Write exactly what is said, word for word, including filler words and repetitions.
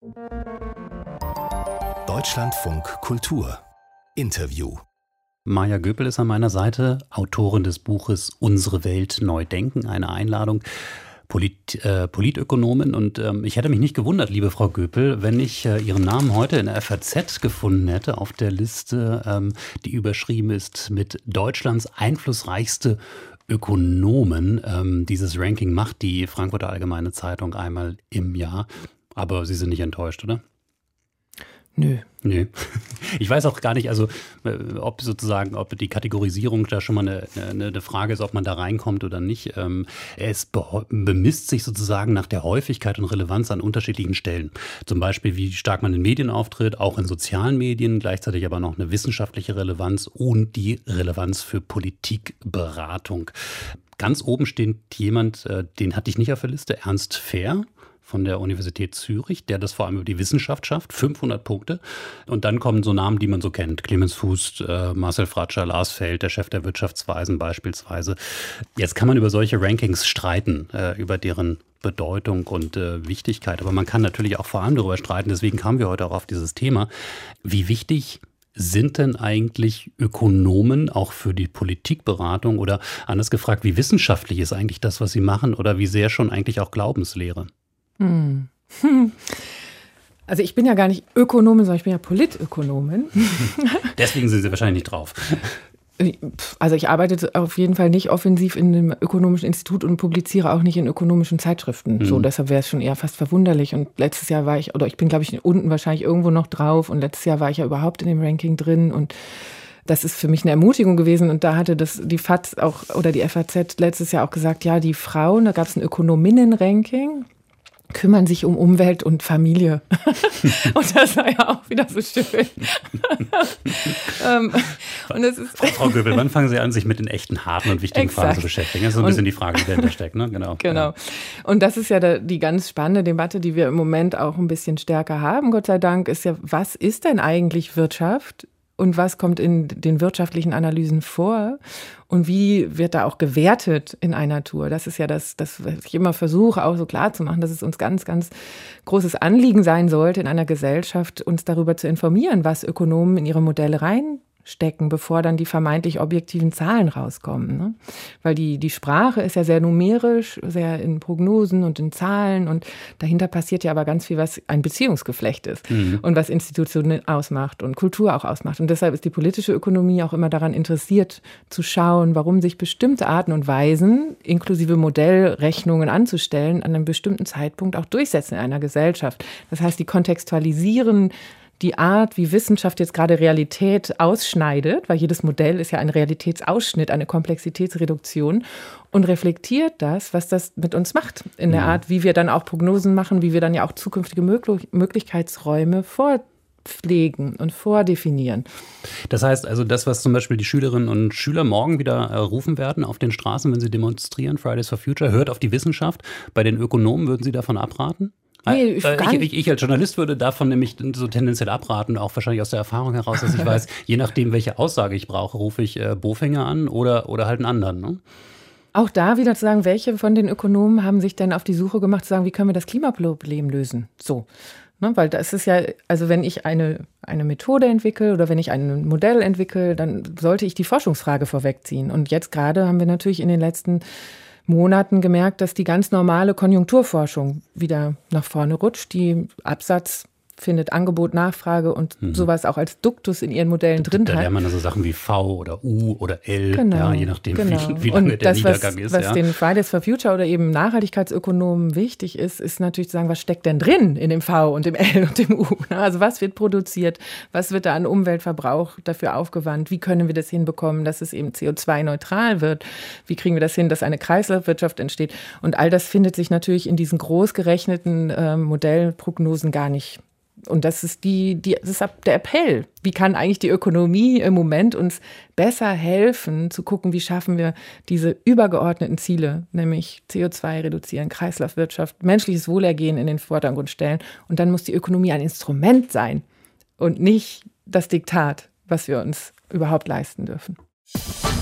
Deutschlandfunk Kultur Interview. Maja Göpel ist an meiner Seite, Autorin des Buches Unsere Welt neu denken, eine Einladung, Polit, äh, Politökonomin. Und ähm, ich hätte mich nicht gewundert, liebe Frau Göpel, wenn ich äh, Ihren Namen heute in der F A Z gefunden hätte, auf der Liste, ähm, die überschrieben ist mit Deutschlands einflussreichste Ökonomen. Ähm, dieses Ranking macht die Frankfurter Allgemeine Zeitung einmal im Jahr. Aber Sie sind nicht enttäuscht, oder? Nö. Nö. Ich weiß auch gar nicht, also ob sozusagen, ob die Kategorisierung da schon mal eine, eine, eine Frage ist, ob man da reinkommt oder nicht. Ähm, es be- bemisst sich sozusagen nach der Häufigkeit und Relevanz an unterschiedlichen Stellen. Zum Beispiel, wie stark man in Medien auftritt, auch in sozialen Medien, gleichzeitig aber noch eine wissenschaftliche Relevanz und die Relevanz für Politikberatung. Ganz oben steht jemand, den hatte ich nicht auf der Liste, Ernst Fehr von der Universität Zürich, der das vor allem über die Wissenschaft schafft, fünfhundert Punkte. Und dann kommen so Namen, die man so kennt. Clemens Fuß, äh, Marcel Fratscher, Lars Feld, der Chef der Wirtschaftsweisen beispielsweise. Jetzt kann man über solche Rankings streiten, äh, über deren Bedeutung und äh, Wichtigkeit. Aber man kann natürlich auch vor allem darüber streiten. Deswegen kamen wir heute auch auf dieses Thema. Wie wichtig sind denn eigentlich Ökonomen auch für die Politikberatung? Oder anders gefragt, wie wissenschaftlich ist eigentlich das, was sie machen? Oder wie sehr schon eigentlich auch Glaubenslehre? Hm. Also ich bin ja gar nicht Ökonomin, sondern ich bin ja Politökonomin. Deswegen sind Sie wahrscheinlich nicht drauf. Also ich arbeite auf jeden Fall nicht offensiv in einem ökonomischen Institut und publiziere auch nicht in ökonomischen Zeitschriften. Mhm. So, deshalb wäre es schon eher fast verwunderlich. Und letztes Jahr war ich, oder ich bin glaube ich unten wahrscheinlich irgendwo noch drauf. Und letztes Jahr war ich ja überhaupt in dem Ranking drin. Und das ist für mich eine Ermutigung gewesen. Und da hatte das die F A Z auch oder die F A Z letztes Jahr auch gesagt, ja, die Frauen, da gab es ein Ökonominnen-Ranking, kümmern sich um Umwelt und Familie. Und das war ja auch wieder so schön. ähm, und das ist Frau Göpel, wann fangen Sie an, sich mit den echten, harten und wichtigen Exakt. Fragen zu beschäftigen? Das ist so ein bisschen und, die Frage, die dahinter steckt, ne? Genau. Genau. Und das ist ja die ganz spannende Debatte, die wir im Moment auch ein bisschen stärker haben, Gott sei Dank, ist ja, was ist denn eigentlich Wirtschaft? Und was kommt in den wirtschaftlichen Analysen vor? Und wie wird da auch gewertet in einer Tour? Das ist ja das, das, was ich immer versuche, auch so klar zu machen, dass es uns ganz, ganz großes Anliegen sein sollte, in einer Gesellschaft uns darüber zu informieren, was Ökonomen in ihre Modelle reinstecken, bevor dann die vermeintlich objektiven Zahlen rauskommen. Ne? Weil die, die Sprache ist ja sehr numerisch, sehr in Prognosen und in Zahlen. Und dahinter passiert ja aber ganz viel, was ein Beziehungsgeflecht ist. Mhm. Und was Institutionen ausmacht und Kultur auch ausmacht. Und deshalb ist die politische Ökonomie auch immer daran interessiert, zu schauen, warum sich bestimmte Arten und Weisen, inklusive Modellrechnungen anzustellen, an einem bestimmten Zeitpunkt auch durchsetzen in einer Gesellschaft. Das heißt, die kontextualisieren die Art, wie Wissenschaft jetzt gerade Realität ausschneidet, weil jedes Modell ist ja ein Realitätsausschnitt, eine Komplexitätsreduktion, und reflektiert das, was das mit uns macht, in der Art, wie wir dann auch Prognosen machen, wie wir dann ja auch zukünftige Möglichkeitsräume vorpflegen und vordefinieren. Das heißt also, das, was zum Beispiel die Schülerinnen und Schüler morgen wieder äh, rufen werden auf den Straßen, wenn sie demonstrieren, Fridays for Future, hört auf die Wissenschaft. Bei den Ökonomen würden Sie davon abraten? Nee, ich, ich, ich als Journalist würde davon nämlich so tendenziell abraten, auch wahrscheinlich aus der Erfahrung heraus, dass ich weiß, je nachdem, welche Aussage ich brauche, rufe ich äh, Bofinger an oder, oder halt einen anderen. Ne? Auch da wieder zu sagen, welche von den Ökonomen haben sich denn auf die Suche gemacht, zu sagen, wie können wir das Klimaproblem lösen? So. Ne, weil das ist ja, also wenn ich eine, eine Methode entwickle oder wenn ich ein Modell entwickle, dann sollte ich die Forschungsfrage vorwegziehen. Und jetzt gerade haben wir natürlich in den letzten Monaten gemerkt, dass die ganz normale Konjunkturforschung wieder nach vorne rutscht, die Absatz findet Angebot, Nachfrage und mhm. sowas auch als Duktus in ihren Modellen drin hat. Da lernt man also Sachen wie V oder U oder L, genau, ja, je nachdem, genau. wie, wie lange und der das, Niedergang was, ist. Was ja. den Fridays for Future oder eben Nachhaltigkeitsökonomen wichtig ist, ist natürlich zu sagen, was steckt denn drin in dem V und dem L und dem U? Also was wird produziert, was wird da an Umweltverbrauch dafür aufgewandt, wie können wir das hinbekommen, dass es eben C O zwei neutral wird, wie kriegen wir das hin, dass eine Kreislaufwirtschaft entsteht, und all das findet sich natürlich in diesen groß gerechneten äh, Modellprognosen gar nicht. Und das ist, die, die, das ist der Appell. Wie kann eigentlich die Ökonomie im Moment uns besser helfen, zu gucken, wie schaffen wir diese übergeordneten Ziele, nämlich C O zwei reduzieren, Kreislaufwirtschaft, menschliches Wohlergehen in den Vordergrund stellen. Und dann muss die Ökonomie ein Instrument sein und nicht das Diktat, was wir uns überhaupt leisten dürfen.